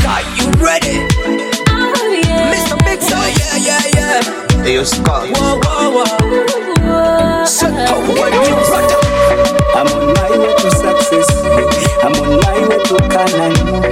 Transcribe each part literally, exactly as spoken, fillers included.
Are you ready? Oh, yeah. Mister Big Side, yeah, yeah, yeah. Hey, you Scott. Whoa, whoa, whoa. Shut up, what you brother? I'm on my way to success. I'm on my way to Canaan.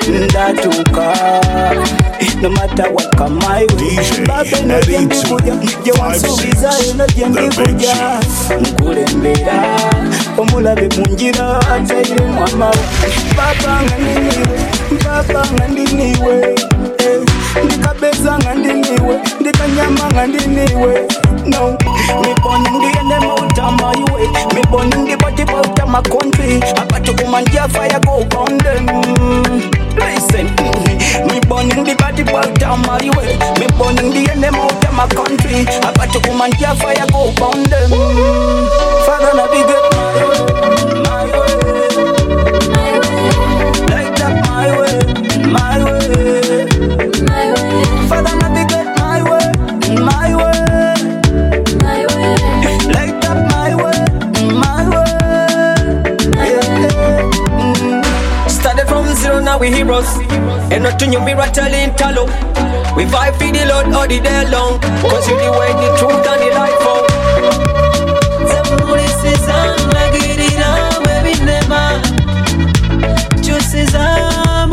Ndatuka. No matter what come my way. Baba no jembi kuja. Je wansubiza ino jembi kuja. Nkulembera. Omulabe munjira ataire mwama. Baba ngandiniwe. Baba ngandiniwe. Ndikabeza ngandiniwe. Ndikanyama ngandiniwe. No, me born in the name of my way. Me born in the body of my country. I got to come and fire go on them. Listen, me born in the body of my way. Me born in the name of my country. I got to come and fire go on them. Father, na be good my way, my way, light up my way, my way, my way. Father, na be good my way, my way. Zero now we heroes. And not to you be rattling talo. We vibe for the Lord all the day long. Cause you the way, the truth and the life for. This I'm like it on, baby, never. Juices I'm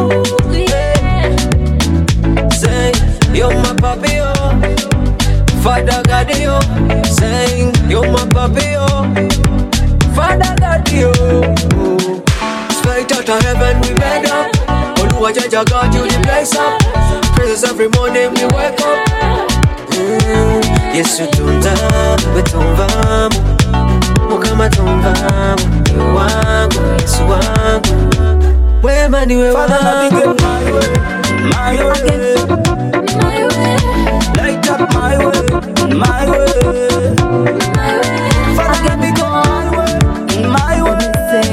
say, you're my papi, oh. Father God, yo. Saying, you're my papi, oh. Father God, yo. Straight out of heaven we made up. Oluwa Jaja God you the place up. Praises every morning we wake up. mm. Yesu tunda wetumvamu. Mukama tumvamu. Ni wangu, Yesu wangu. Wema ni we wangu. Father, be good my way, my way, my way. Light up my way, my way, my way. Father, be good my way, my way.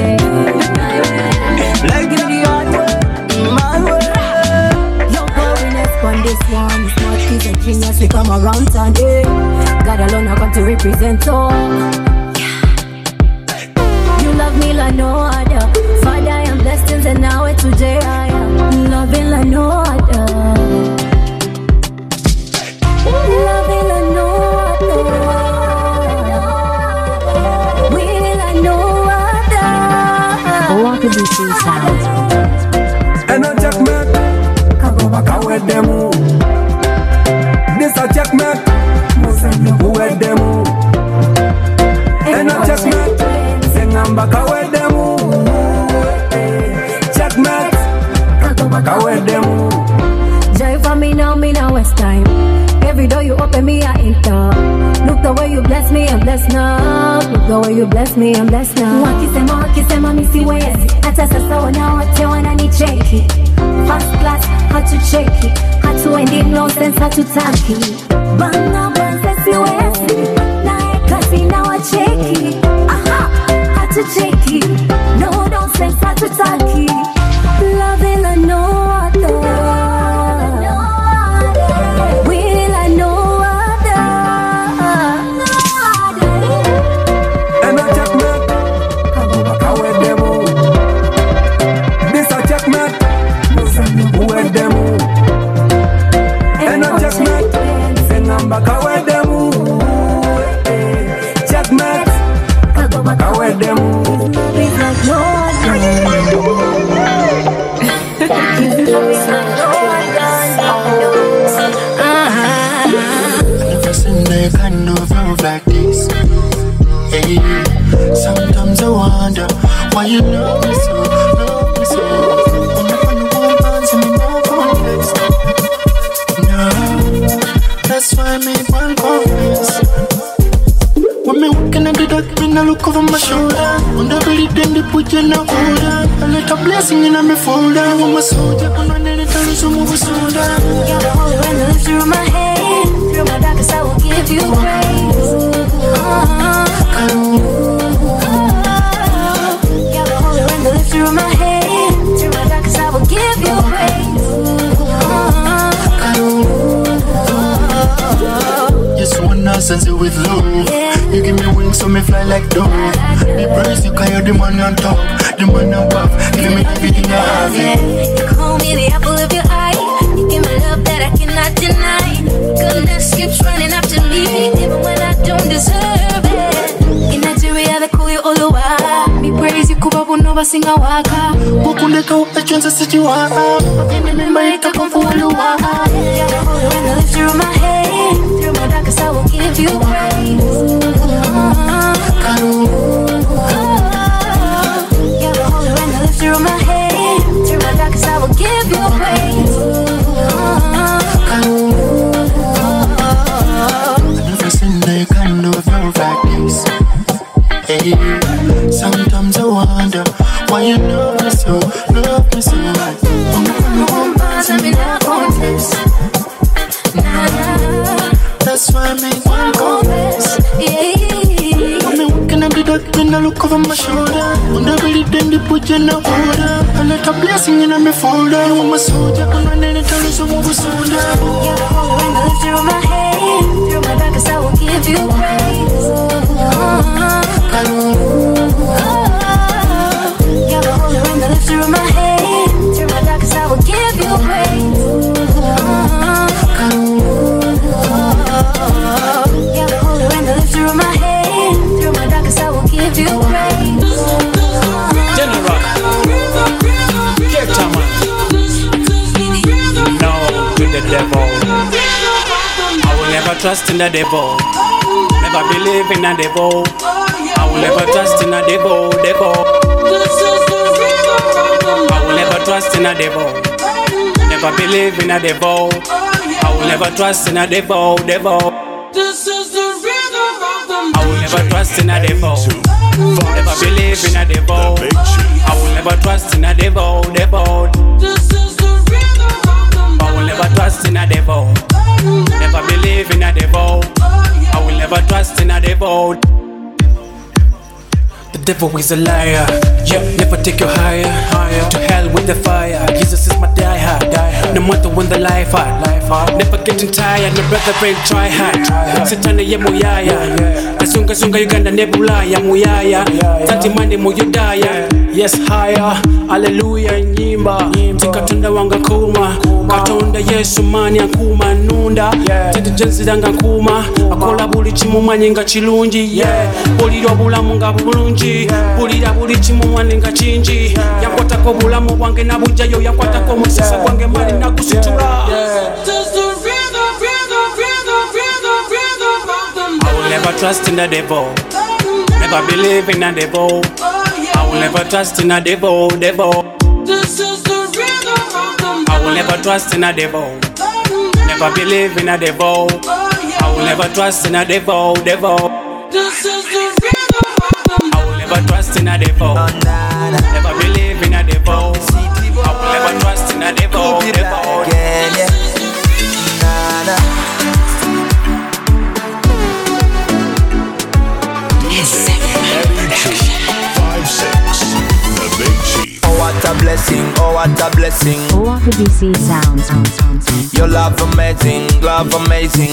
Like it my way, my way. Your holiness on this one is not he's a genius. We come around today. God alone I come to represent all. You love me like no other. Father, I am blessings and now it's today I am loving like no other. Loving like no other. We like no other. I want to be suicide. And a checkmate. Kago baka with them. This a checkmate. Who with them? And a checkmate. Sing and baka with them. Checkmate. Kago baka with them. Joy for me now, me now it's time. Every door you open me, I enter. Look the way you bless me, I'm blessed now. Look the way you bless me, I'm blessed now. Wakisema, wakisema, misi wezi. Hata sasa wanaote wananicheki. First class, hatucheki. Hatuendi nonsense, hatutaki. Banga banza siwezi. Nae kasi na wacheki. Aha, hatucheki. No nonsense, hatutaki. Love it like no other. Baka with them, checkmate. Baka with them. It's like no Never seen the kind of love like this. Hey, sometimes I wonder why you love me so, love me so. I'm not gonna want to me more complex. No. That's why I made one confess. When me walking at the dark, me no look over my shoulder. On the belly, then they put you in a holder. A little blessing in my folder. I'm a soldier, I'm a little so move a soldier. You're the holy one that lives through my head. Through my darkness, I will give you praise. Uh-huh. You're the holy one that lives through my head. Through my darkness, I will give you praise. Yes, one nonsense with love. Yeah. You give me wings so me fly like dove. Me praise you cause you're the man on top. The man above. Give me everything I have. Yeah. You call me the basinga waka Kukundeka upechonza sijiwa Nimemaika kwa fuwaluwa You're the Holy One that lives through my head. Through my darkest I will give you praise. You're the Holy One that lives through my head. Through my darkest I will give you praise. I've never seen the kind of love like this. Hey, sometimes I wonder why you love me so, love me so. I'm gonna pass me that contest. That's why I make one confess. I'm walking at the dark when I look over my shoulder. When I really then they put you in the order. I let a blessing in my folder. I'm a soldier, I'm running and telling someone who's older. You're the Holy One that lives through my head. Through my darkest I will give you praise. You're the Holy One that lives through my head. Through my darkest I will give you praise. You're the Holy One that lives through my head. Through my darkest I will give you praise. General Cape Town man. No to the devil. I will never trust in the devil. Never believe in the devil. I will never trust in the devil, devil. I will never trust in the devil. Never believe in the devil. I will never trust in the devil, devil. I will never trust in the devil. Never believe in the devil. I will never trust in the devil, devil. I will never trust in the devil. Never believe in the devil. I will never trust in the devil. The devil is a liar. Yeah, never take you higher, higher. To hell with the fire. Jesus is my die hard, die hard. No matter when the life hard, life hard. Never getting tired, no brother brain try hard. Sitana ye muyaya. Kasunga sunga Uganda nebula ya muyaya. Tanti mande muyudaya. Yes higher, hallelujah nyimba. Tikatunda wanga kuma. Katonda Yesu mani akuma nunda. Tete jensi danga kuma. Akola buli chimumanyi nga chilungi. Yeah, buliro bulamu nga bulungi. Bulira buli chimumanyi nga chinji. Yakwatako bulamu bwange na bujayo. Yakwatako musisa bwange mali na kusitura. I will never trust in the devil. Never believe in the devil. I will never trust in the devil, devil. I will never trust in the devil. Never believe in the devil. I will never trust in the devil, devil. I will never trust in the devil. Never believe in the devil. I will never trust in the devil, devil. What a blessing, oh what a blessing. O D C sounds. Your love amazing, love amazing.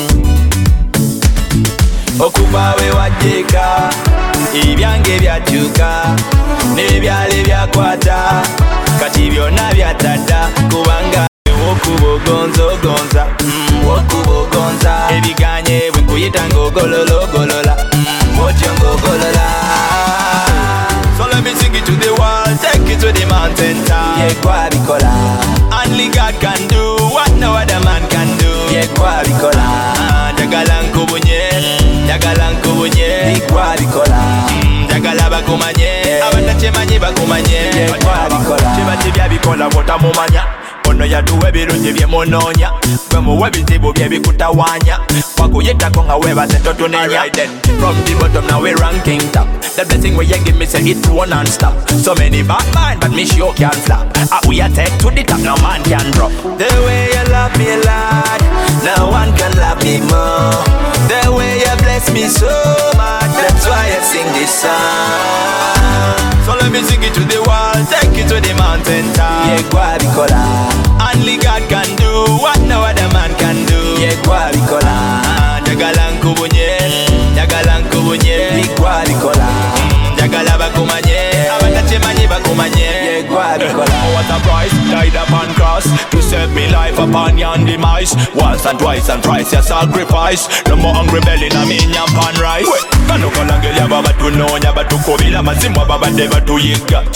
Okuba we wajeka, ebyange byakyuka, n'ebyali byakwata, kati byonna byatada, kubanga wokubogonzo gonza, mm, wokubogonza, ebiganye bwe nkuyita ng'ogololo golola, mm, otyo ng'ogolola. So let me sing it to the world, take it to the mountain top. Yeah, kwa bikola. Only God can do what no other man can do. Yeah, kwa bikola. Jagala nkubunye, jagala nkubunye. Kwa bikola. Jagala bakumanye, abatachemanyi bakumanye. Yeah, kwa bikola. Chiba chibya bikola bota mumanya. Ono yaduwe birungi byemunoonya, gwe muwe bizibu bye bikutawanya, wakuyitako nga weebase totunenya. From the bottom now we ranking top. The blessing where you give me say it flow non-stop. So many bad mind but me sure can flop. Ah, we a take to the top, no man can drop. The way you love me Lord, no one can love me more. The way you bless me so much, that's why I sing this song. So let me sing it to the world, take it to the mountain top. Yeah, kwa bikola. Only God can do what no other man can do. Yeah, kwa bikola. Jagala nkubunye, jagala nkubunye. Kwa bikola. Jagala bakumanye, abatachemanyi bakumanye. Yeah, kwa bikola. What a price, died upon cross to save me life upon yon demise. Once and twice and thrice your sacrifice. No more hungry belly na me nyampan rice. Kano kalangelia baba tunonya batukobila mazimwa baba deva tuyiga. Cho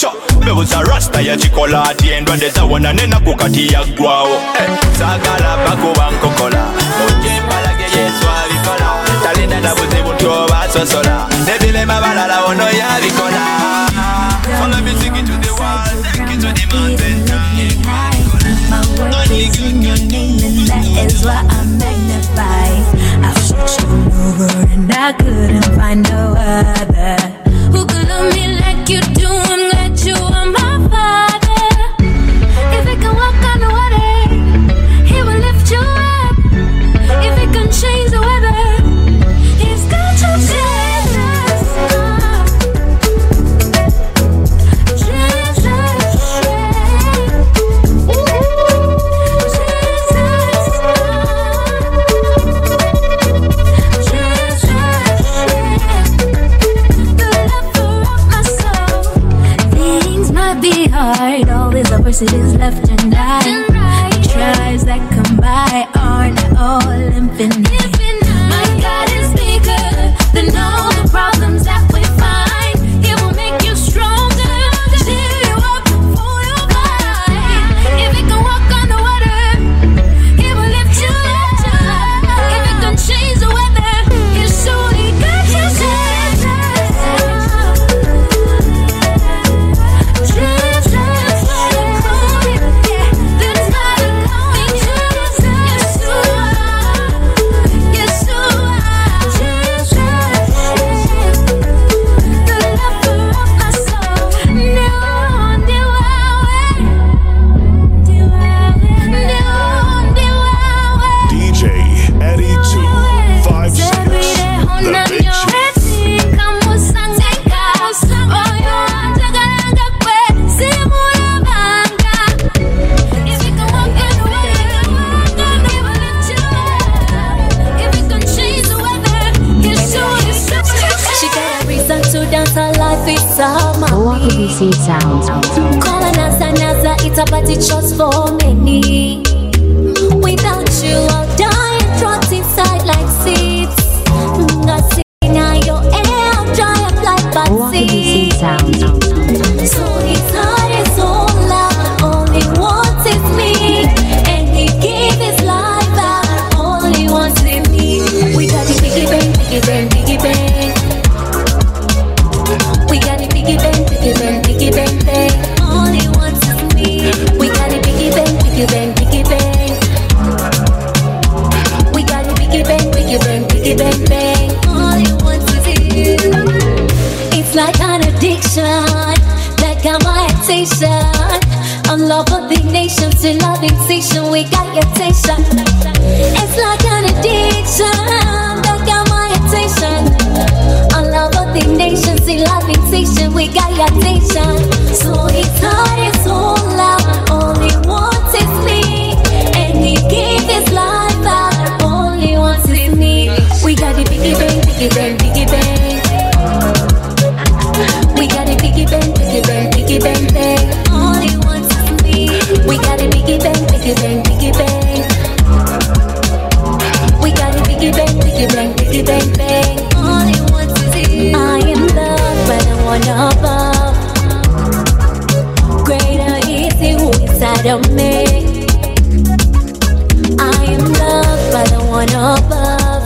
Mebuza rasta ya chikolati endwadeza wona nena kukati ya gwao eh, sagala bakuba nkokola Mujimbalage Yesu abikola Talinda na buzibu tuoba sosola Nebilema balala ono ya bikola From the music to the world, take it to the mountain My word is in your name and that is why I magnify. I've searched all over and I couldn't find no other who could love me like you do and that you are my father. If he can walk on the water, he will lift you up. If he can change the weather, he's got you change us. Hard, all these adversities left and right. The tries that come by aren't all infinite. My God is bigger than all the problems that we find. He will make you stronger, cheer you up for your fight. If he can walk on the water, he will lift you up. If he can change the weather, he's surely got you safe. Oahu B C Sounds. Calling us and Nasa, it's a party just for many. Without you, I'll die and rot inside like seeds. Nothing now your air, I'll dry up like bad Oahu B C Sounds. So his heart is all loud, all he wants is me. And he gave his life out, all he wants is me. We got the biggie bang, biggie bang, biggie bang. We got it biggie bang, biggie bang, biggie bang, bang. All he wants is me. We got it biggie bang, biggie bang, biggie bang. We got it biggie bang, biggie bang, biggie bang, bang. All he wants is you. It's like an addiction, like a meditation. On love of the nation, to loving station, we got your attention. It's like an addiction, like a meditation. On love of the nation, to loving station, we got your attention. So his heart is all loud, all he wants is me. And he gave his life out, all he wants is me. We got the biggie bang, biggie bang, biggie bang. We got a biggie bang, biggie bang, biggie bang, bang. All he wants is me. We got a biggie bang, biggie bang, biggie bang. We got a biggie bang, biggie bang, biggie bang, bang. All he wants is you. I am loved by the one above. Greater is he who is inside of me. I am loved by the one above.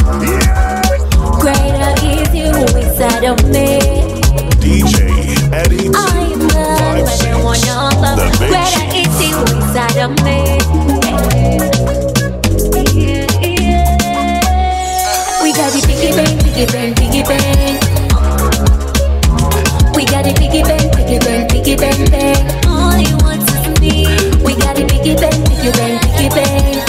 Greater is he who is inside of me. D J Eddie I am loved by the one above. Greater is he who is inside of me. We got the biggie bang, biggie bang, biggie bang. We got the biggie bang, biggie bang, biggie bang, bang. All he wants is me. We got the biggie bang, biggie bang, biggie bang.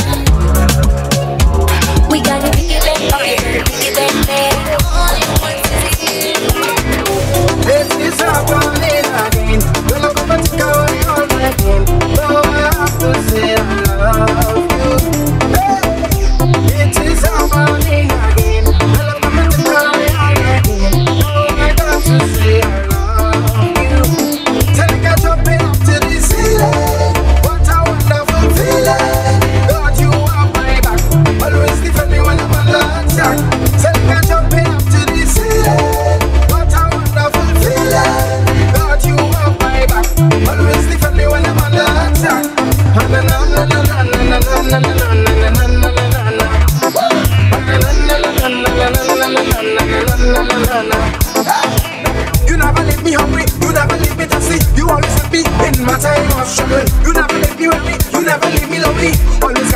We got the biggie bang, biggie bang, biggie bang, bang. All he wants is you. This is how I'm living again. When I come back to carry on again, oh, I have to say I love you. Hey, it is how I'm living again. When I come back to carry on again, oh, I got to say I love you. Tell me, catch up in up to the ceiling.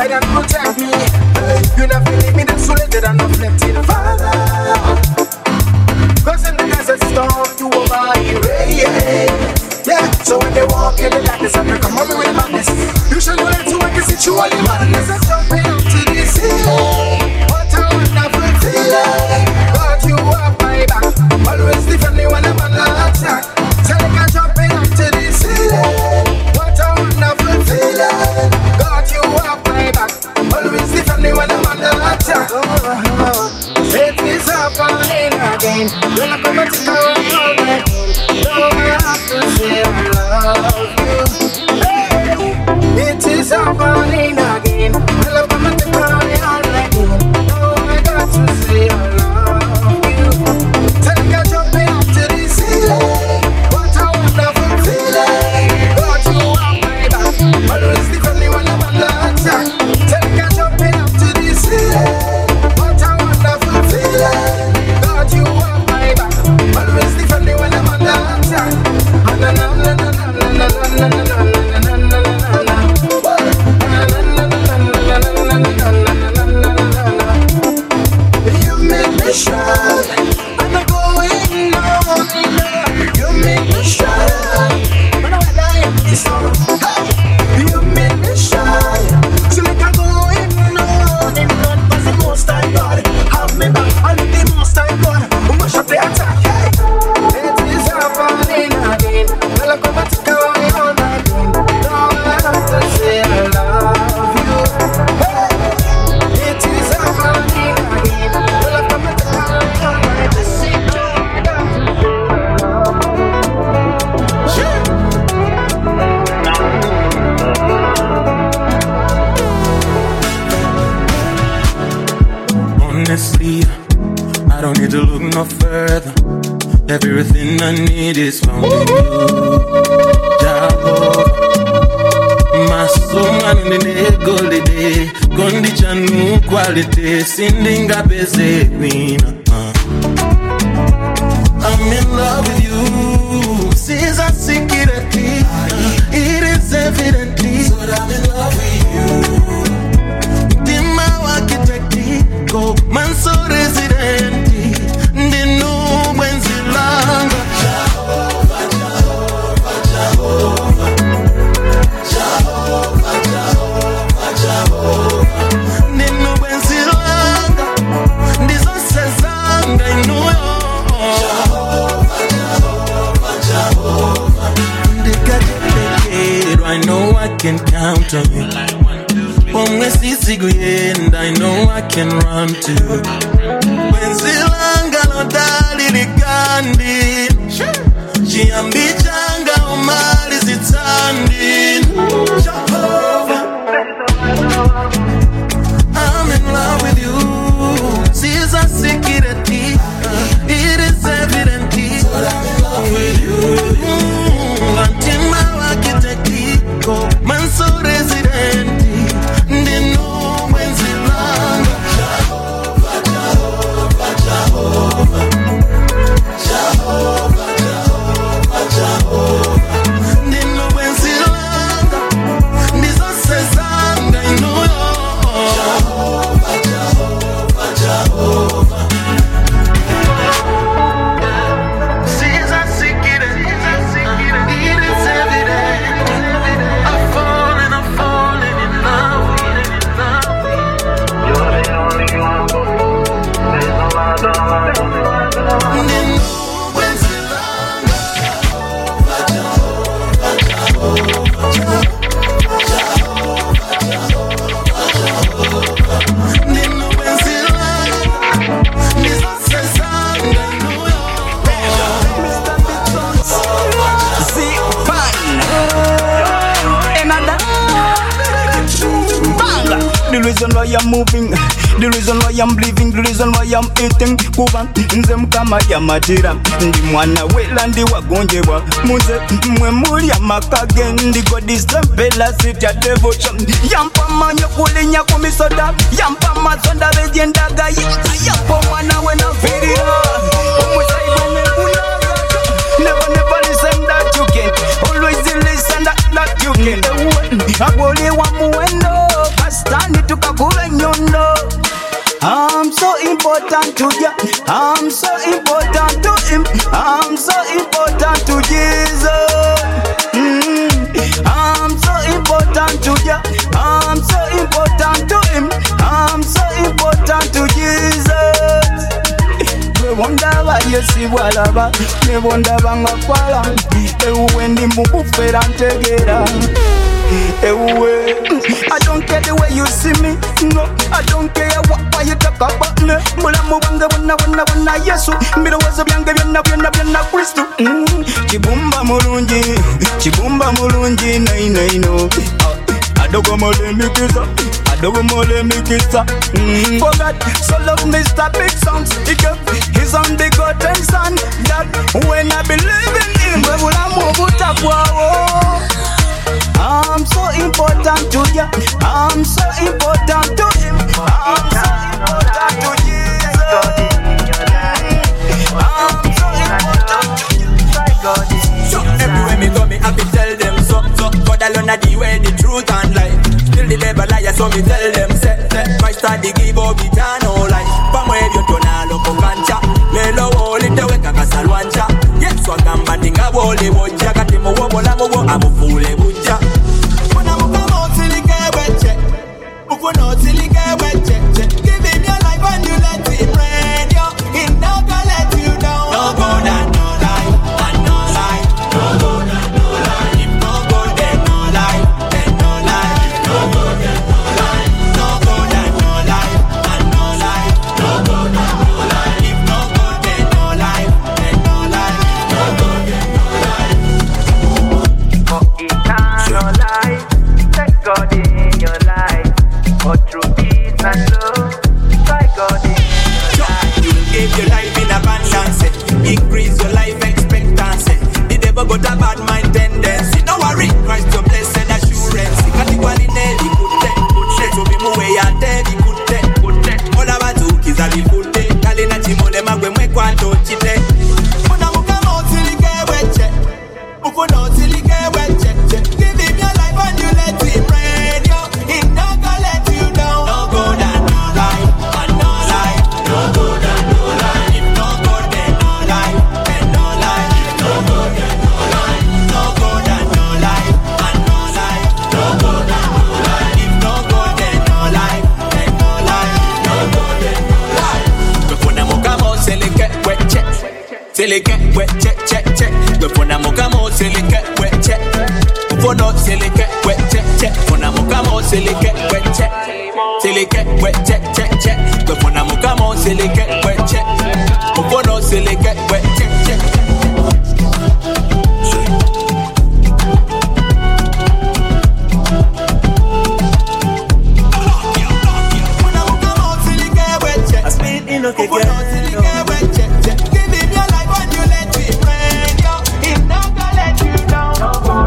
guide and protect me. You never leave me desolated and afflicted, Father. Cause in the desert storm, you are my rain. Yeah, so when they walk in the darkness and they come on me with madness, you should know that you I can see you all in madness. I'm jumping up to the ceiling. What a wonderful feeling. God, you have my back. Always defend me when I'm under attack. Tell me I'm jumping up to the ceiling. What a wonderful feeling. God, you have my back. Always defend me when I'm under attack. It is happening again. You're not gonna take away all my pain. No, I have to say I love you. Hey, it is happening again. Well, I'm gonna take away all my pain. No, I got to say I love you. Tell me I'm jumping up to the ceiling. What a wonderful feeling. God, you have my back. Always defend me when I'm under attack. Tell me I'm jumping up to the ceiling. God, you have my back. Always defend me when I'm under attack. Na na na na na na na na na na na na na. You make me shine. I'm going on. You make me shine. When I die in this song, you make me shine. So like I'm going on and on. Cause the most I got have me back. And the most I got who must have the attack. Hey, it is happening again. Well, I'm gonna take away all my pain. Now I have to say I love you. Hey, it is happening again. Well, I'm gonna take away all my pain. Honestly, I don't need to look no further. Everything I need is found in you. Jehovah, my soul man in the gold day, gondi chanu quality, sindinga beze queen. I'm in love with you. Since I seek it, it is evidently so that I'm in love with you. Dima wakitaki go man so resident. Ndinu mwenzi langa. Jehovah, Jehovah, Jehovah, Jehovah, Jehovah, Jehovah. Ndinu mwenzi langa. Ndizo sezanga inuyo. I know I can count on you. When sisi guyenda, I know I can run to. When zilanga no dali ligandi, jiambichanga umali zitandi. Jehovah, I'm in love with you. Caesar security, it is evident. I'm in love with you. Vantima wakiteko, manso residenti, ndinu mwenzi langa. Jehovah, Jehovah, Jehovah, Jehovah, Jehovah, Jehovah, ndinu mwenzi langa, ndizo sezanga inuyo. Jehovah, Jehovah, Jehovah. Caesar security, it is evident. I'm falling, I'm falling in love, in love. You're the only one. There's no other one. Ndinu mwenzi langa. Jehovah, Jehovah, Jehovah, Jehovah, ndinu mwenzi langa. Ndizo sezanga inuyo. The reason why I'm moving, the reason why I'm living, the reason why I'm eating. Kuba nze mukama yamatira, ndi mwana welandi wagonjebwa. Muze mwe muli amakage, ndigo disempela sitya devotion. Yampa manyo kulinya kumisoda, yampa mazonda vejendaga. Yampa mwana wena virira, omusaiba nebunaga. Never, never listen that you can. Always listen that, that you can. Agole wa muendo. understand tukakula nyondo. I'm so important to ya, I'm so important to him, I'm so important to Jesus. Mm. I'm so important to ya, I'm so important to him, I'm so important to Jesus. Me wonder why you see walaba, me wonder banga kwala, ewe ndi mukufera ntegera. I don't care the way you see me, no. I don't care what why you talk about me. Mulamu wanga wana wana wana Yesu. Mira wazo byange byonna byonna byonna Kristo. Chibumba mulungi, chibumba mulungi nai nai no. Adogo mole mikisa, adogo mole mikisa. For God, so love Mister Big Songs. He gave his only begotten son. That when I believe in him, mulamu butakwa. I'm so important to ya, I'm so important to him, I'm so important to Jesus. I'm so important to you. So everywhere me go, me have to tell them so. So God alone a the way, the truth and life. Still the devil liar, so me tell them say, say Christ a the give up eternal life. Pamwe vyo tona loko kancha, lelo wole tewe kakasalwancha. Yes, wagamba tinga wole woja, kati mo wobola mo wo amufule buja. Uko no silly guy when check check. Give him your life and you let him reign, yo. He not gonna let you down. No go that no lie, and no lie. No go that no lie. If no go then no lie, then no lie. No go then no lie. No go that no lie, and no lie. No go that no lie. If no go then no lie, then no lie. No go then no lie. For eternal life, thank God in your life. For true peace and love, try God in your life. You will give your life in abundance, increase your life expectancy. The devil got a bad mind tendency. No worry, Christ your blessed assurance. Katigwali neli kutte, kutte. So be muwe ya tevi kutte, kutte. Ola batu kizabi kutte. Kali na chimone magwe mwe kwa tochite. Muna muka motilike weche, uko notilike weche. Give him your life and you let him reign, yo. He not gonna let you down. No go that no lie, and no lie. No go that no lie. If no go then no lie, then no lie. No go that no lie. No go that no lie, and no lie. No go that no lie. If no go then no lie, then no lie. No go then no lie. Tufuna mukamo seleke weche, seleke weche che che. Tufuna mukamo seleke weche. Ufono seleke weche che. Tufuna mukamo seleke weche, seleke weche che che. Tufuna mukamo seleke weche. Ufono seleke weche che. I speak in okay girl. Give him your life and you let him reign, yo. He not gonna let you down.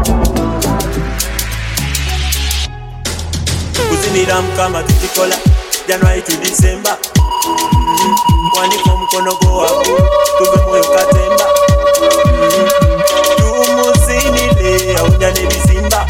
Kuzinira mkama tutikola January to December. Kwani kwa mkono go wako tuve moyo katemba. Tumuzinile aunjane bizimba.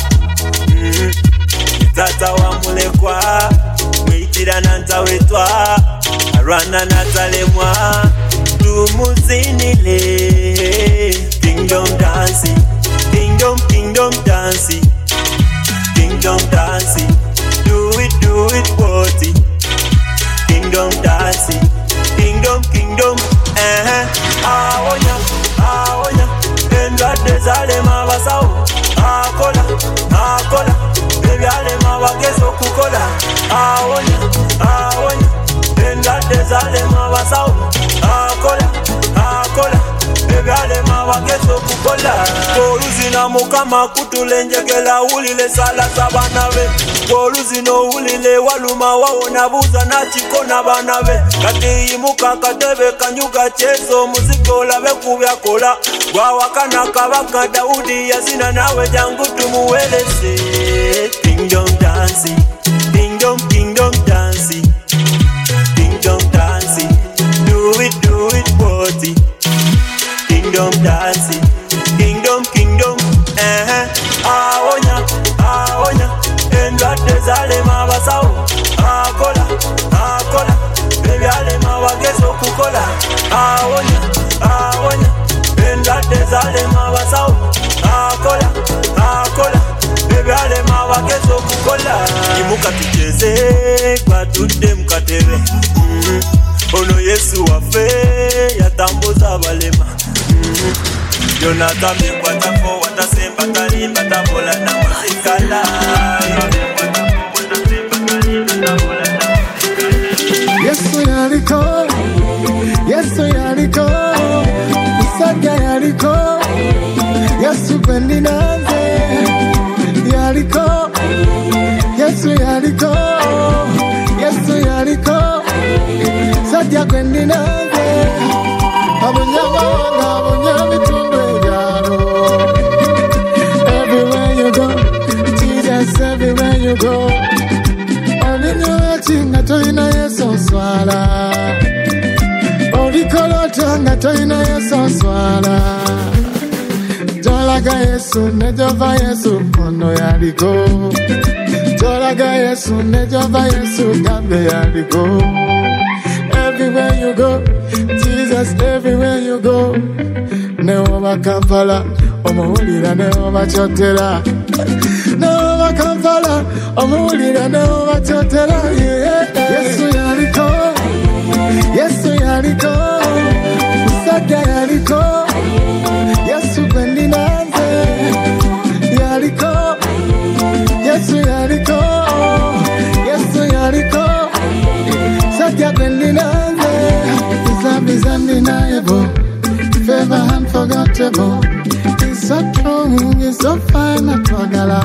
Tata wa mulekwa mwitira nanta wetwa arwana natalemwa. Tumuzinile kingdom dancing, kingdom kingdom dancing, kingdom dancing. Do it, do it, party. Kingdom dancing, kingdom, kingdom. Eh, awonya, awonya. Endwa desale mabasao. Akola, akola. Baby ale mabagezo kukola. Awonya, awonya. Endwa desale mabasao. Akola, akola. Baby ale mabagezo kukola. Koruzi na mukama kutulenjegela ulile sala sabanawe. Koruzi no ulile waluma waona buza na chiko na banawe. Kati imuka katebe kanyuga chezo muziko lawe kubya kola. Gwa wakana kabaka Daudi yazina nawe jangu tumuweleze. Kingdom dancing, kingdom kingdom dancing, kingdom dancing. Do it, do it, party. Kingdom dancing, kingdom kingdom. Eh, awonya, awonya. Endwa ezalema abasawo akola akola ebyalema abagezi okukola awonya awonya endwadde ezalema abasawo akola akola ebyalema abagezi okukola imuka tucheze twatudde mu katebe ono Yesu waffe yatambuza abalema yona tamye kwatako watasemba kalimba tambola na muzikala Yesu yaliko Yesu yaliko Musajja yaliko Yesu gwendinanze yaliko Yesu yaliko Yesu yaliko Sajja gwendinanze Abanyamawanga abanyabitundu ebyalo Everywhere you go Jesus everywhere you go Olinyola chinga toina Yesu oswala Olikolota nga toina Yesu oswala Jolaga Yesu nejova Yesu ono yaliko Jolaga Yesu nejova Yesu gambe yaliko Everywhere you go Jesus everywhere you go Neoba Kampala omuwulira neoba Kyotera Neoba Kampala omuwulira neoba Kyotera Yesu yaliko Yesu yaliko Musajja yaliko Yesu gwendinanze yaliko Yesu yaliko Yesu yaliko Sajja gwendinanze His love is undeniable Favor unforgettable He's so strong, he's so fine atwagala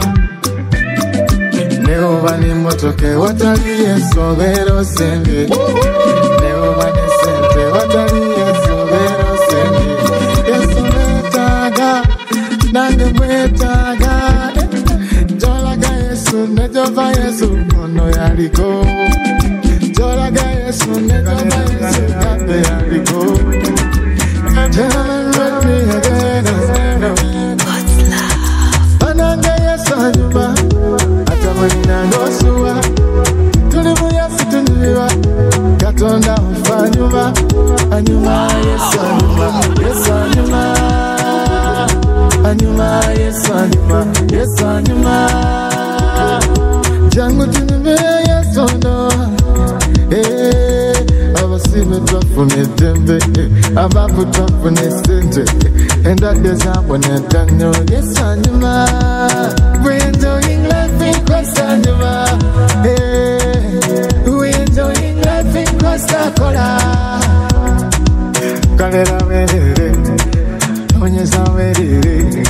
Neoba ni motoke watali Yesu obero senge Neoba ni sente watali Yesu obero senge Yesu mwetaga nange mwetaga Jolaga Yesu nejova Yesu ono yaliko Jolaga Yesu nejova Yesu gambe yaliko Gentlemen with me again What's love? Anange Yesu anyuma Atamulina ngosuwa Tulimu Yesu tuniliwa Katonda ufanyuma Anyuma Yesu anyuma Yesu anyuma Anyuma Yesu anyuma Yesu anyuma Jangu tunime Yesu no Eh Abasibe twafune dembe Abapu twafune sente Endwadde zabone danyo Yesu anyuma We enjoying life in Christ anyuma We enjoying life in Christ akola Kalera werere Onyeza werere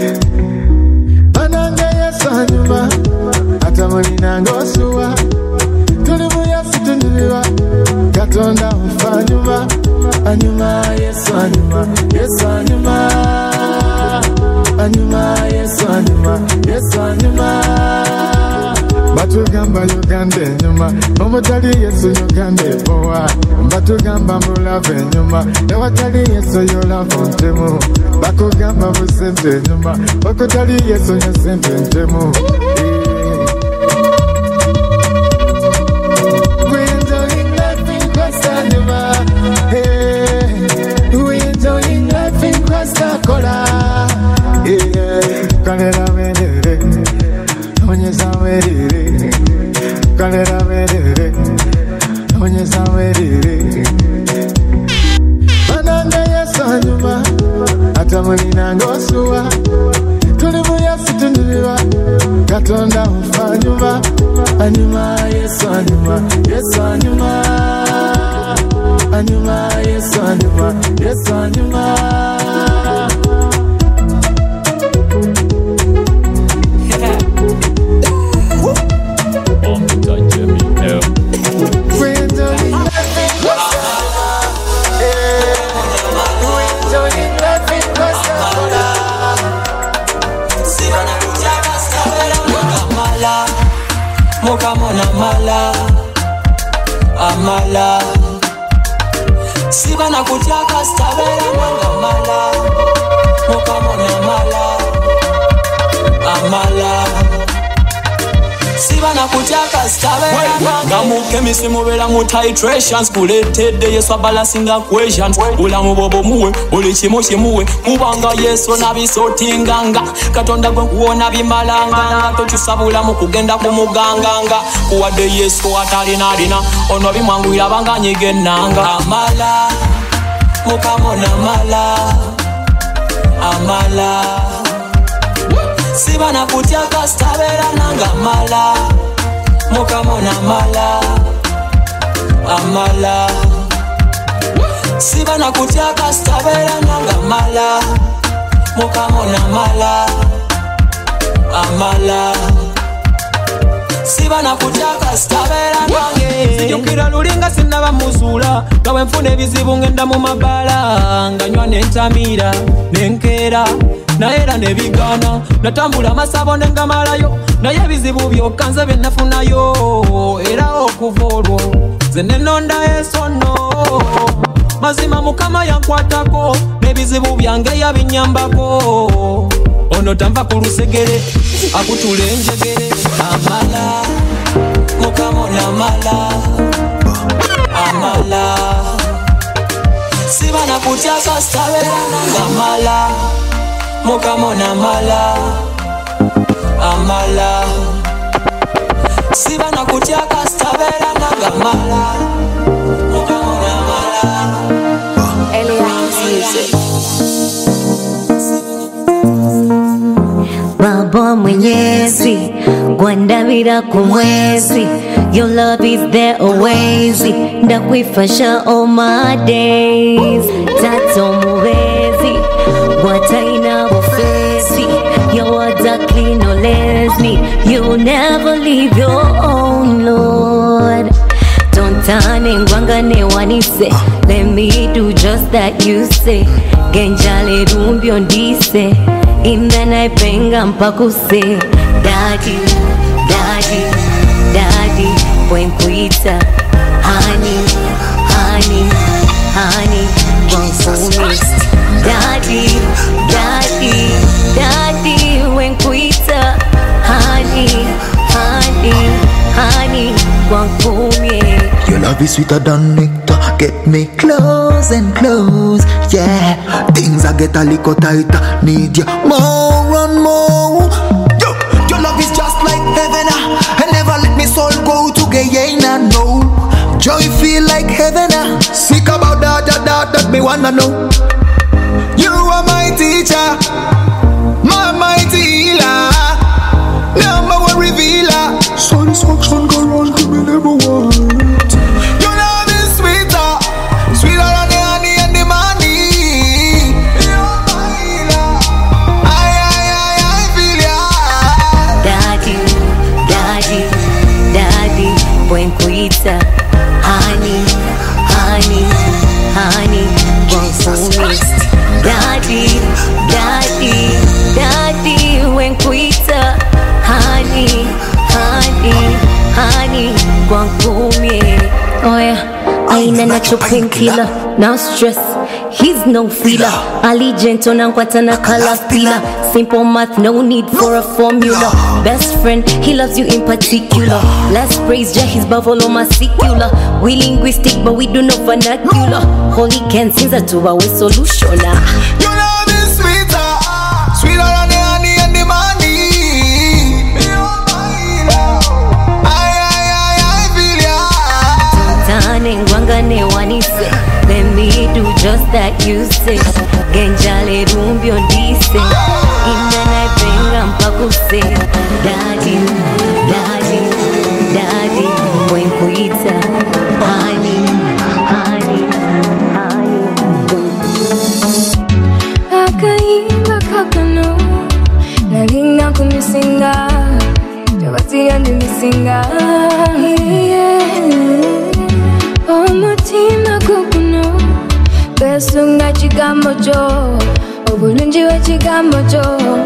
Anange Yesu anyuma Atamulina ngosuwa Tulimu Yesu tuniliwa Katonda ufanyuma Anyuma Yesu anyuma Yesu anyuma Anyuma Yesu anyuma Yesu anyuma Batugamba Uganda enyuma Omutali Yesu Uganda ebowa Batugamba mulava enyuma Ewatali Yesu yolava ntemu Bakugamba busente enyuma Okutali Yesu nyesente ntemu Kalera werere Onyeza werere Kalera werere Onyeza werere Anange Yesu anyuma Atamulina ngosuwa Tulimu Yesu tuniliwa Katonda ufanyuma Anyuma Yesu anyuma Yesu anyuma Anyuma Yesu anyuma Yesu anyuma Mokamona mala Amala Sibana kutiaka stabela mwana mala Mokamona mala Amala siba na kutyaka sitabera ngamuke misimubera mu titrations kuletedde yesu abalasinga questions bulamu bwobo muwe buli kimu kimuwe kubanga yesu nabisotinganga katonda gwe kuwona bimalanga tokyusa mu kugenda kumuganganga kuwadde yesu atalinalina ono bimwangwira banganyiga ennanga amala mukamona amala amala siba na kutyaka sitabera nanga amala mukamona amala amala siba na kutyaka sitabera nanga amala mukamona amala amala siba na kutyaka sitabera nange sijukira lulinga sinaba muzuula gawe nfuna ebizibu ngenda mu mabala nganywa nentamira nenkeera naera nebigana natambula amasabo nengamalayo naye ebizibu byokka nze byenafunayo era okuva olwo ze nenonda esono mazima mukama yankwatako n'ebizibu byange yabinyambako ono tanva ku lusegere akutula enjegere amala mukamona amala amala siba na kutyaka sitabera nanga amala mukamona amala amala siba na kutyaka sitabera nanga amala mukamona amala Baba Mwenyezi, Gwandavira kumwezi. Your love is there always. Ndakwifasha all my days. Tato muwezi, Gwataina bufezi. Your words are clean, no lesni. You'll never leave your own Lord. Tontane ngwangane wanise. Let me do just that you say. Genjale rumbyo ndise. Inda naipenga mpakuse. Daddy, daddy, daddy. Wenkuita honey, honey, honey. Wankumi. Daddy, daddy, daddy. Wenkuita honey, honey, honey. Wankumi. Your love is sweeter than nectar. Get me close and close, yeah. Things I get a little tighter. Need you more and more. Yo, your love is just like heaven, ah. And never let me soul go to Guyana, no. Joy feel like heaven, ah. Speak about that, that, that, that me wanna know. You are my teacher, my mighty healer, number one revealer. Satisfaction go round to me never want. Wenkuita honey, honey, honey. Wankumi. Daddy, daddy, daddy. Wenkuita honey, honey, honey. Wankumi. Oh yeah, aina nacho painkiller, no stress. He's no feeler. Allegiant on Anquatana Calafila. Simple math, no need for a formula. Best friend, he loves you in particular. Let's praise Jah, his buffalo secular. We linguistic, but we do no vernacular. Holy can sing that to our solution. Your love is sweeter, sweeter than the honey and the money. I, I, I, I feel ya. Tane ngwangane wanise. Let me do just that you say. Genjale rumbyo ndise. Inda naipenga mpakuse. Daddy, daddy, daddy. Wenkuita honey, honey, honey. Akaimba kakano nalinga kumisinga jabati andi misinga omutima guguno besunga kigambo kyo obulungi bw'ekigambo kyo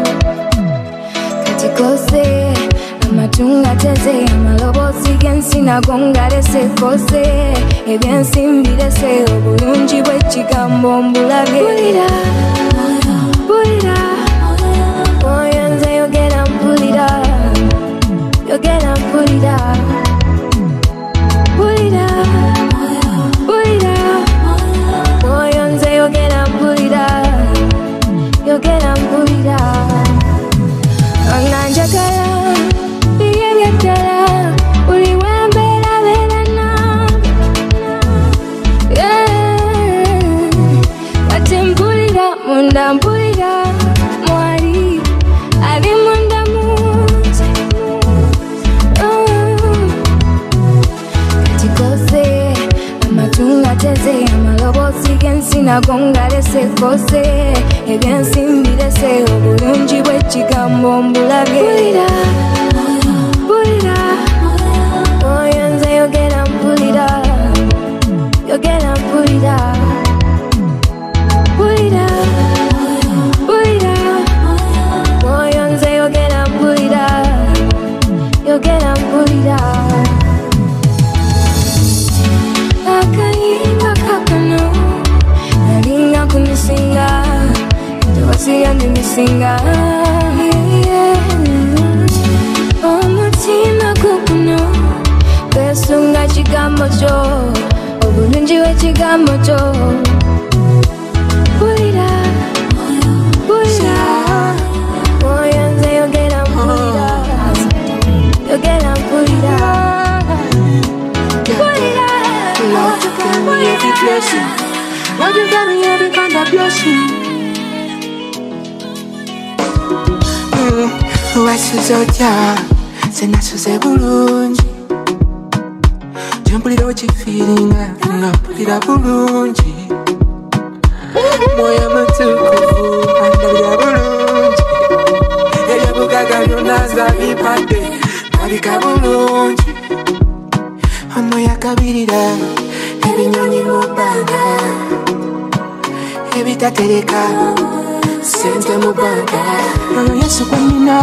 kati kose amatunga teze amaloboozi g'ensi nago ngalese kose ebyensi mbirese obulungi bw'ekigambo mbulabye bulira bulira oyo nze yogera mpulira you get and put it out. Put it out, put it out. Boy, you say you get and put it out. You get and put it out. I'm not jacala, behave jacala. Uli wembe la velana. Yeah, but him put it out, munda put it out. Mwari, ali munda muzi. Katikose, amatunga teze, amalobo sigensi na gonga lese kose. Egensi mbidese, obulungi bwekigambo mbulage. Put it out, put it out. Oh, you say you get and put it out. You get and put it out. Put it out, put it out. Oh, you say you get and put it out. You get and put it out. Akayimba kakano, nalinga kunisinga, tuwasiya ndimisinga. Omutima kukuno, kwesunga chigambo cho, obulungi wechigambo cho. Put it out, put it out. Oh, you say you get and put it out. You get and put it out. Put it out. Lord, you got me every blessing. Lord, you got me every kind of blessing. Wasizoja, senasuze bulungi. Jumpulira ochifeelinga, ngapulira bulungi. Moyo mutukuvu, andabira bulungi. Ebyobugaga byonna nzabipadde, ndabika bulungi. Ono yakabirira ebinyonyi mu bbanga, ebitatereka sente mu bbanga. Oyo Yesu gwe nnina.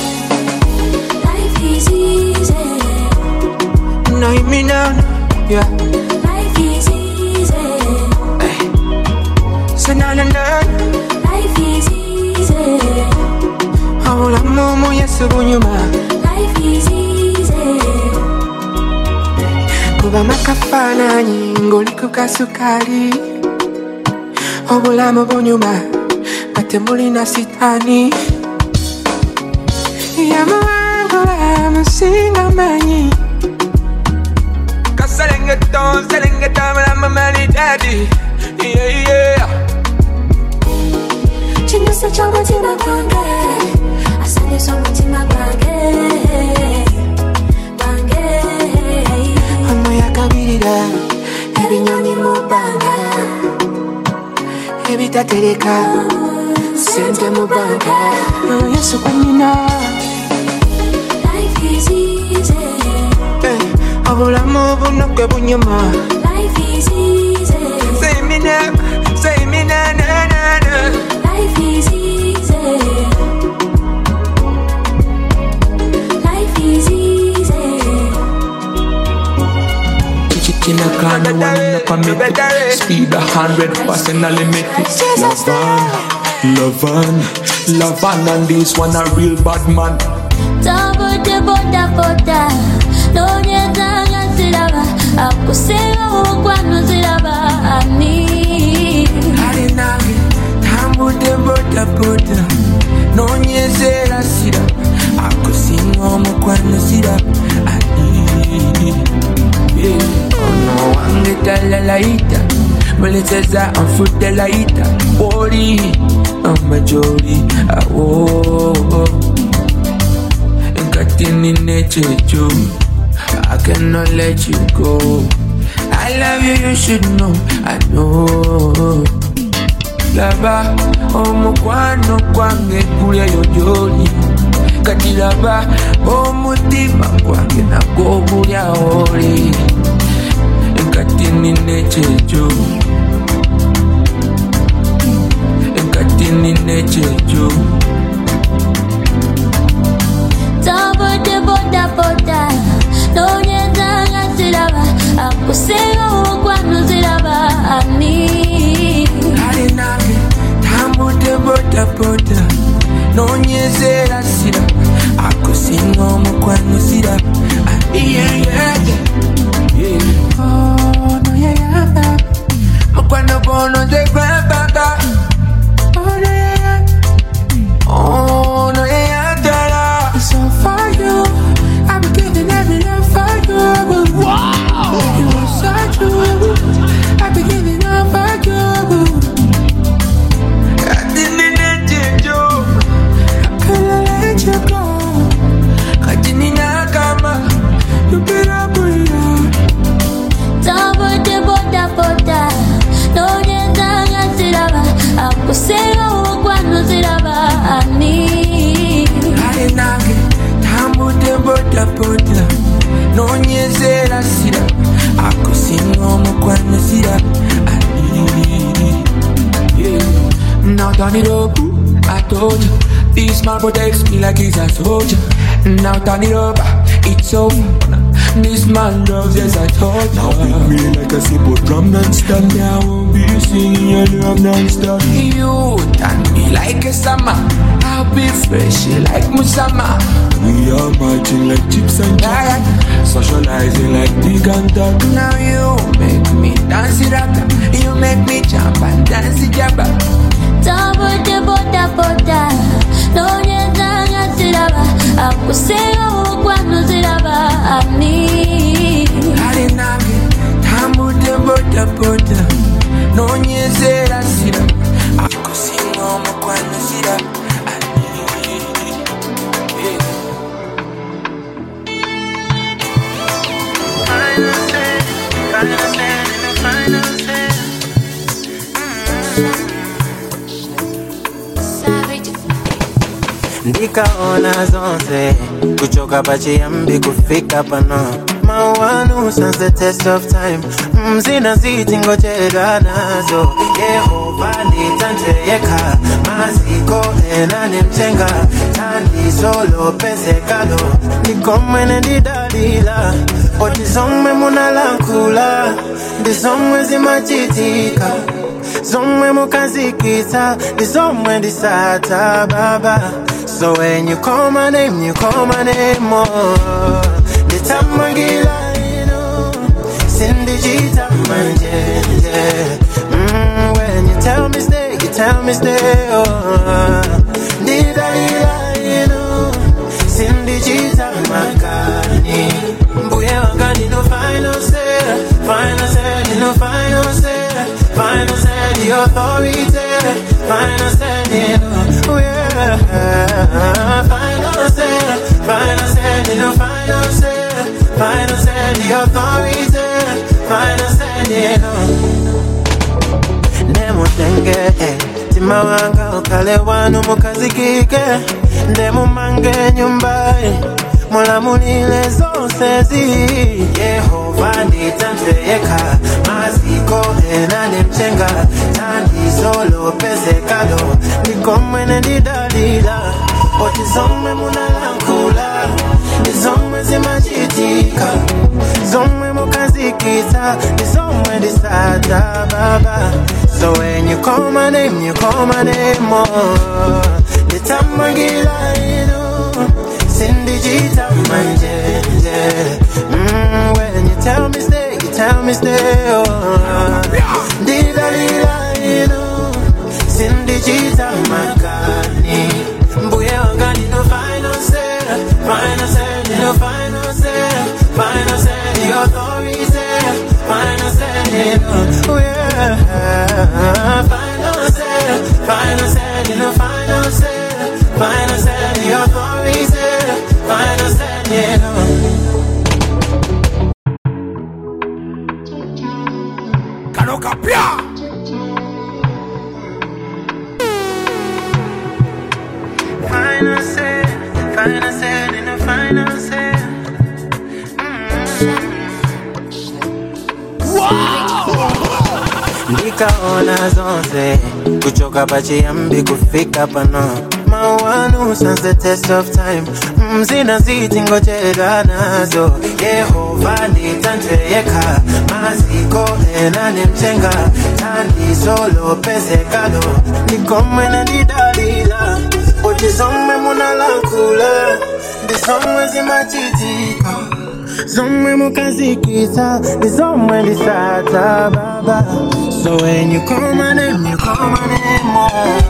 Life is easy. No, you mean now, yeah. Life is easy. So na na na. Life is easy. Awula mumu Yesu bunyuma. Life is easy. Kuba makafaananyi ng'oli ku kasukali. Obulamu bunyuma nga temulina sitaani. Yamuwangula musinga manyi. Kaserengeto, serengeto, mulamu mali daddy. Yeah, yeah. Chinese chongo tima bange, asante songo tima bange, bange. Ono yakabirira ebinyonyi mu bbanga, ebitatereka sente mu bbanga. Oyo Yesu gwe nnina. Life is easy. Obulamu buno gwe bunyuma. Life is easy. Say me now, say me na na na na. Life is easy. Life is easy. Chicken a can no one in the committee. Speed a hundred percent a limit. Love on, love on, love on, and this one a real bad man. Tabo de boda boda, no nyezanga zilaba, akusela ukwano zilaba ani. Harinami, tambo de boda boda, no nyezera sira, akusinga mukwano zira ani. Ono wange talalaita, muliteza amfude laita, bori, amajori, awo. Katini nechecho, I cannot let you go. I love you, you should know, I know. Laba, omukwano kwange kulya yojoli. Kati laba, omutima kwange nagwo gulya oli. Katini nechecho, katini nechecho. Tabo de boda boda, no nyezanga zilaba, akusela ukwano zilaba ani. Harinami, tambo de boda boda, no nyezera sira, akusinga singo mukwano sira. Yeah, yeah, yeah. Oh, no, yeah, yeah. Mukwano bono de grandpa. Oh, no, yeah, yeah. Oh, no, yeah, yeah. It's all for you. I've been giving every love for you. Wow. You are so true. I've been giving love for you. I didn't let you go. I couldn't let you go. I didn't know come. You better put it. Double the border border. No nenda siraba. Akusero kwano siraba ani. I nage. Double the border border. No nyezera sira. Akusingo mukwano sira. Ani. Yeah. Now turn it up. I told you. This man protects me like he's a soldier. Now turn it up. It's over. This man loves, yes, I told you. Now pick me like a simple drum non-stop. Now I won't be singing your love non-stop. You turn me like a summer. I'll be fresh like Musama. We are marching like chips and jack, socializing like big and dog. Now you make me dance it up. You make me jump and dance it up. Double the border border. No nenda siraba. Akusero kwano siraba ani. Harinage, tamu de border border. No nyezera sira. Akusingo mukwano sira. Final say, final say, in the final say. Ndikaona zonse kuchoka pachiyambi kufika pano mawanu since the test of time mzina ziti ngochera nazo Yehova nitanteyeka maziko enane mchenga tandi solo pese kalo nikomene didalila otizomwe munalankula ndizomwe zimachitika zomwe mukazikita ndizomwe ndisata baba. So when you call my name, you call my name more. The tamagila, you know, Cindy Gita manje. Mm, when you tell me stay, you tell me stay. Oh, did I, you know, Cindy Gita makani. Mbuye wangani no final say, final say, no final say, final say the authority, final say, you know, yeah. Final say, final say, no final say, final say the authority, final say, you know. Nemo tenge, timawanga ukale wanu mukazikike, nemo mange nyumbai, mola mulile zonsezi. Yehova nitanteyeka, maziko enane mchenga, tandi solo pese kalo, nikomene didalila, otizomwe munalankula, nizomwe zimachitika, zomwe mukazikita, nizomwe disata baba. So when you call my name, you call my name more. Nitamagila, you know, Cindy Gita manje. Mm, when you tell me stay, you tell me stay. Oh, didalila, you know, Cindy Gita makani. Mbuye wangani no final say, final say, no final say, final say the authority, final say, no, yeah. Final say, final say, no final say, final say the authority, final say, no. Kanokapia. Final say, final say, in the final say. Ndikaona zonse kuchoka pachiyambi kufika pano mawanu since the test of time mzina ziti ngochera nazo Yehova nitanteyeka maziko enane mchenga tandi solo pese kalo nikomene didalila otizomwe munalankula the somewhere in my titi. Somewhere mukazikita, the somewhere bisata baba. So when you call my name, you call my name more.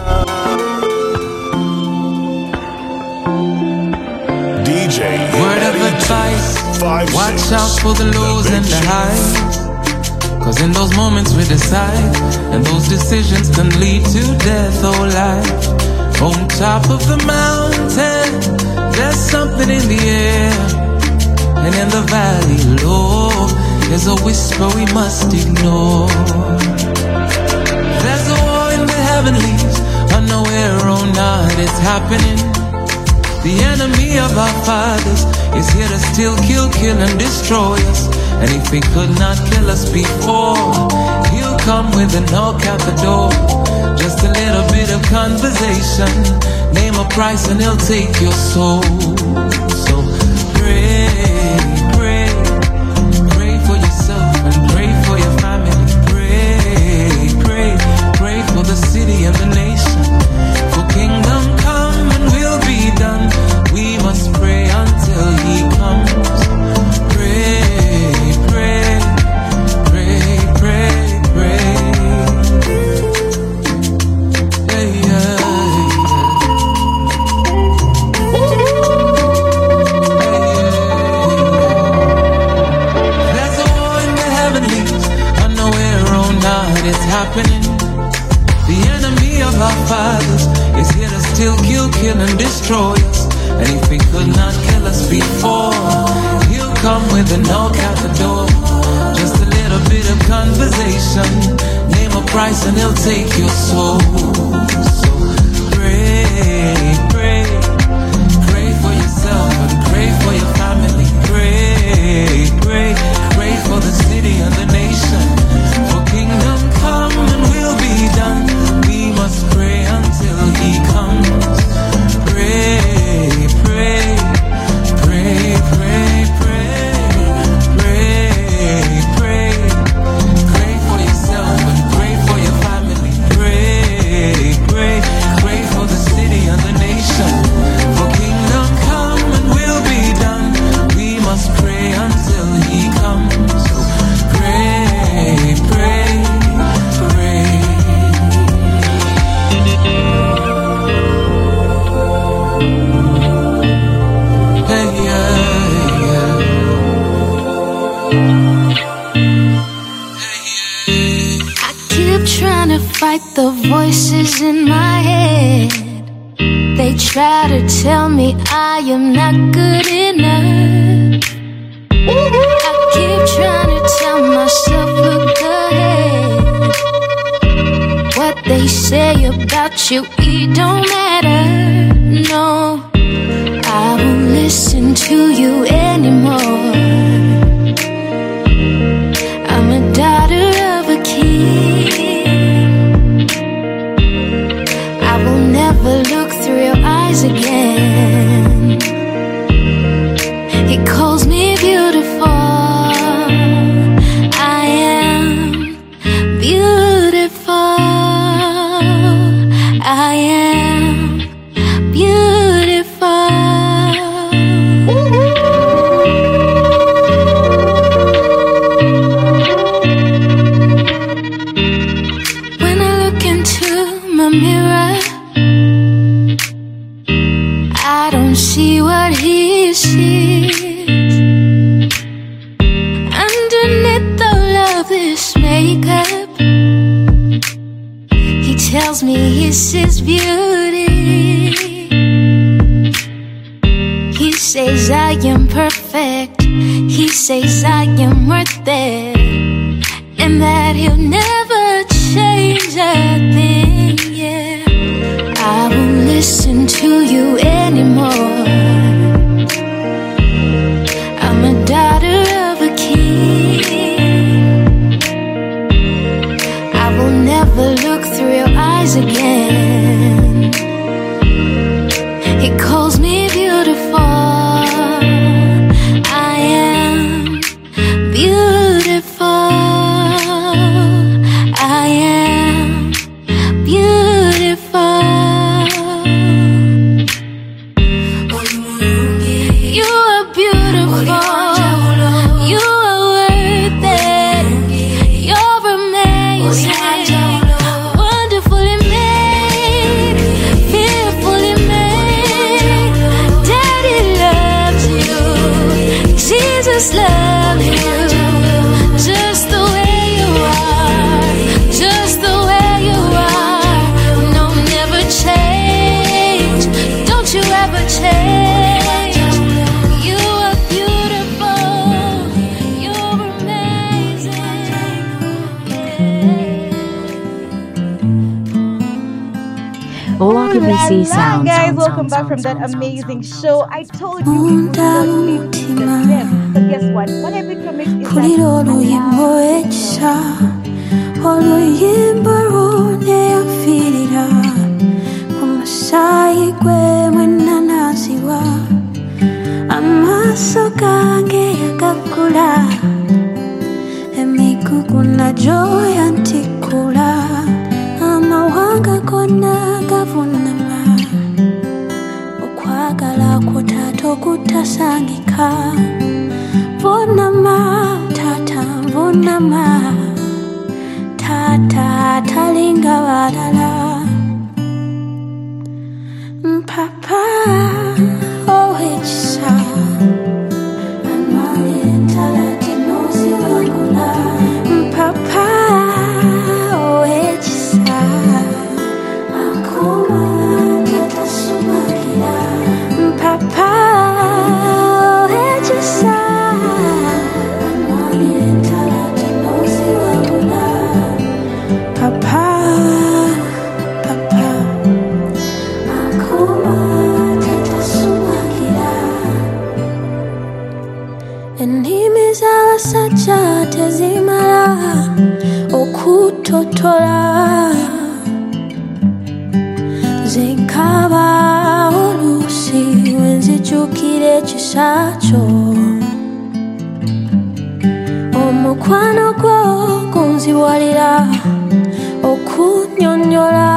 D J. Word of advice, Five, watch six, out for the lows the and the big highs. Cause in those moments we decide, and those decisions can lead to death or life. On top of the mountain, there's something in the air. And in the valley low, there's a whisper we must ignore. There's a war in the heavenlies, unaware or not it's happening. The enemy of our fathers is here to steal, kill, kill and destroy us. And if he could not kill us before, he'll come with a knock at the door. Just a little bit of conversation, name a price and he'll take your soul. So pray, pray, pray for yourself and pray for your family. Pray, pray, pray for the city and the nation. For kingdom come and will be done. We must pray until he comes. Pray, pray, pray, pray, pray. Yeah, yeah, There's a war in the heavenlies, unaware or not it's happening. The enemy of our fathers is here to steal, kill, kill and destroy us. And if he could not kill us before, he'll come with a knock at the door. Just a little bit of conversation, name a price and he'll take your soul. So pray, pray, pray for yourself and pray for your family. Pray, pray, pray for the city and the nation. For kingdom come and will be done. We must pray until he comes. Pray, pray, pray, pray, pray, pray, pray, pray for yourself and pray for your family. Pray, pray, pray for the city and the nation. For kingdom come and will be done. We must pray until he comes. So pray, pray, pray. Hey, yeah, yeah. I keep trying to fight the voices in my head. They try to tell me I am not good enough. I keep trying to tell myself look ahead. What they say about you, it don't matter. No, I won't listen to you anymore. I'm a daughter of a king. I will never look through your eyes again. He calls me beautiful. I am beautiful. I am beautiful. When I look into my mirror, I don't see what he sees. Underneath all of this makeup, he tells me he sees beauty. He says I am perfect. He says I am worth it, and that he'll never change a thing. Yeah, I won't listen to you anymore. I'm a daughter of a king. I will never look through your eyes again. He calls me beautiful. I am beautiful. I am beautiful. love you just the way you are, just the way you are. No, never change. Don't you ever change. You are beautiful. You're amazing. Welcome to C Sounds. Guys, welcome back from that amazing show. I told you it was need to the depth, but guess what? What I picked from it is amawanga konna gavunama okwagala kwo taata okutasangika vunama taata vunama taata talinga balala mpapa owekisa amalientala tinoziwangula mpapa Sacha tezimala okutotola zinkaba olusi wenzijukire ekisakyo omukwano gwo gunziwalira okunyonyola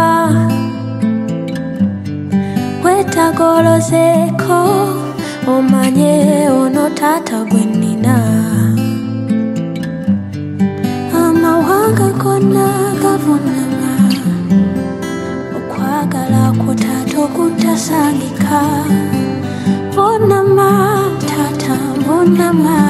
wetagolozeeko omanye ono taata gwe nnina amawanga konna gavunama okwagala kwo taata okutasangika vunama taata vunama